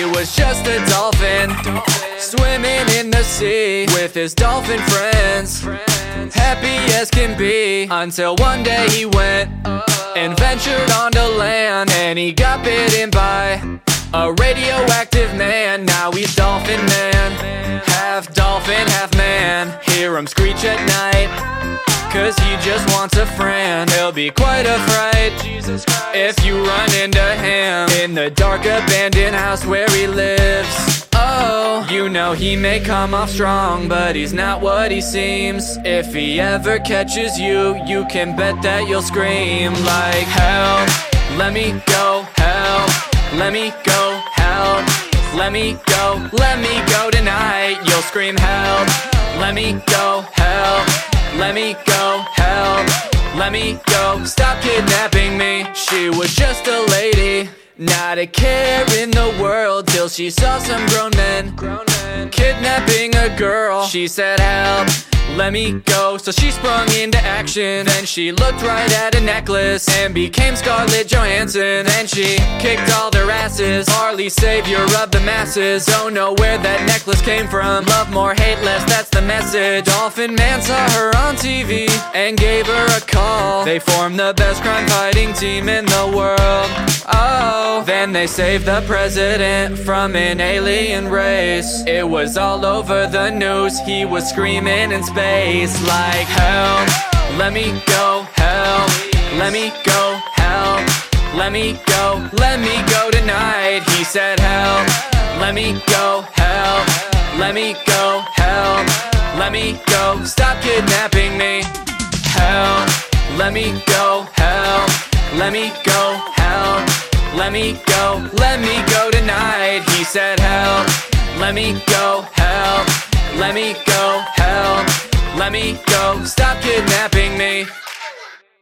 was just a dolphin, swimming in the sea with his dolphin friends, happy as can be, until one day he went and ventured onto land, and he got bitten by a radioactive man. Now he's Dolphin Man, half dolphin, half man. Hear him screech at night, cause he just wants a friend. He'll be quite a fright if you run into him in the dark abandoned house where he lives. Oh, you know he may come off strong, but he's not what he seems. If he ever catches you, you can bet that you'll scream like, help, let me go, help, let me go, help, let me go tonight. You'll scream, help, let me go, help, let me go, help, let me go, stop kidnapping me. She was just a lady, not a care in the world, till she saw some grown men kidnapping a girl. She said, help, let me go, so she sprung into action. Then she looked right at a necklace and became Scarlett Johansson. And she kicked all their asses, Harley, savior of the masses. Don't know where that necklace came from, love more, hate less, that's the message. Dolphin Man saw her on TV and gave her a call. They formed the best crime fighting team in the world. Oh, then they saved the president from an alien race. It was all over the news, he was screaming in space like, help, let me go, help, let me go, help, let me go tonight. He said, help, let me go, help, let me go, help, let me go, stop kidnapping me. Help, let me go, help, let me go, help, let me go tonight. He said, help, let me go, help, let me go, help, let me go, stop kidnapping me.